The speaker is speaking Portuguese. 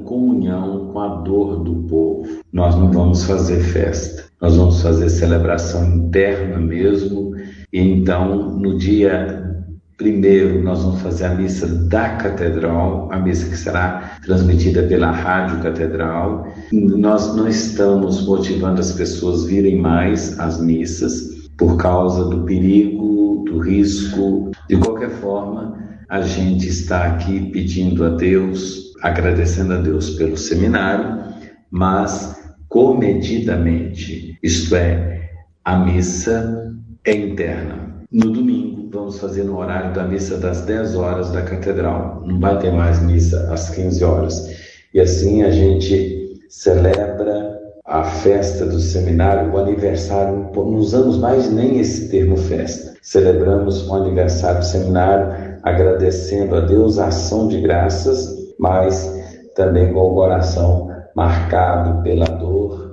comunhão com a dor do povo. Nós não vamos fazer festa, nós vamos fazer celebração interna mesmo. E então, no dia 1º, nós vamos fazer a missa da Catedral, a missa que será transmitida pela Rádio Catedral. Nós não estamos motivando as pessoas a virem mais às missas por causa do perigo, do risco. De qualquer forma, a gente está aqui pedindo a Deus, agradecendo a Deus pelo seminário, mas comedidamente, isto é, a missa é interna. No domingo, vamos fazer no horário da missa das 10 horas da Catedral. Não vai ter mais missa às 15 horas. E assim a gente celebra a festa do seminário, o aniversário. Não usamos mais nem esse termo festa. Celebramos o aniversário do seminário, agradecendo a Deus a ação de graças, mas também com o coração marcado pela dor